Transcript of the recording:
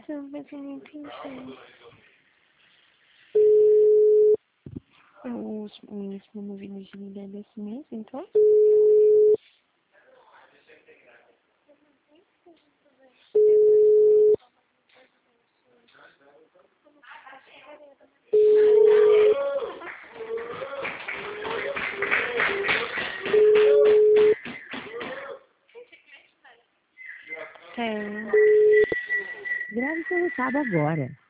mas eu não entendi. Os meninos no vídeo de líder desse mês, então? Tem. Grave pelo cabo agora.